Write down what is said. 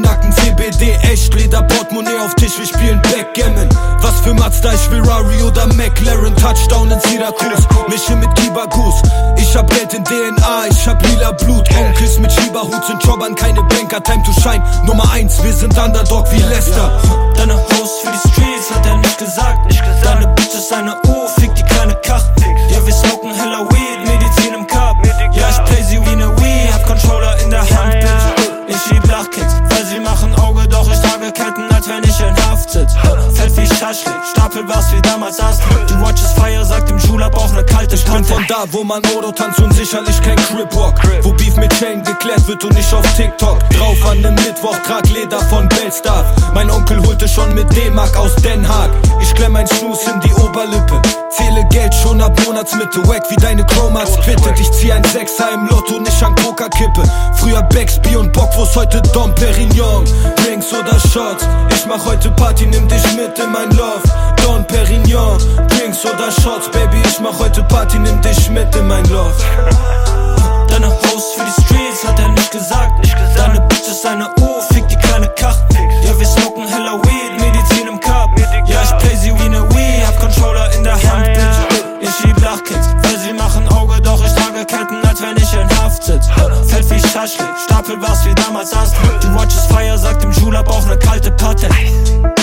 Nacken, CBD, echt Leder, Portemonnaie auf Tisch, wir spielen Backgammon. Was für Mazda, ich will Rari oder McLaren. Touchdown in Syracuse, mische mit Kibagus. Ich hab Geld in DNA, ich hab lila Blut. Onkels mit Schieberhut sind Jobbern, keine Banker, time to shine. Nummer 1, wir sind Underdog wie Leicester. Deine Host für die Streets, hat er nicht gesagt. Deine Bitch ist eine Uhr, fick die kleine Kach. Ja, wir smoken hella Weed, Medizin im Cup. Ja, ich play sie wie ne Wii, hab Controller in der Hand, Bitch. Ich lieb Lachkicks, weil sie machen Auge, doch ich trage Ketten, als wenn ich in Haft sitz. Fällt wie Schaschlik, Stapel was wie damals hast. Die Watch ist Fire, sagt im Schulab auch ne kalte Kante. Ich bin von da, wo man Modo tanzt und sicherlich kein Crip-Walk. Wo Beef mit Chain geklärt wird und nicht auf TikTok. Drauf an nem Mittwoch, trag Leder von Bellstar. Mein Onkel holte schon mit D-Mark aus Den Haag. Ich klemm mein Snus in die Oberlippe, zähle Geld schon ab Monatsmitte. Wack wie deine Chromas quittet. Ich zieh ein Sechser im Lotto, nicht an Coca-Kippe. Früher Backspy und Bockwurst, heute Dom Perignon. Drinks oder Shots, ich mach heute Party, nimm dich mit in mein Love. Dom Perignon, Drinks oder Shots, Baby, ich mach heute Party, nimm dich mit in mein Love. Deine Host für die Streets, hat er nicht gesagt. Deine Bitch ist eine Uhr, fick die kleine Kach. Ja, wir smoken hella Weed, Medizin im Cup. Ja, ich play sie wie ne Wii, hab Controller in der Hand, Bitch. Ich lieb Lachkicks, weil sie machen Auge, doch ich trage Ketten, als wenn ich in Haft sitz. Fällt wie Schaschlik, Stapel was wie damals hast. Die Watch ist Fire, sagt im Schulab auch ne kalte Patte.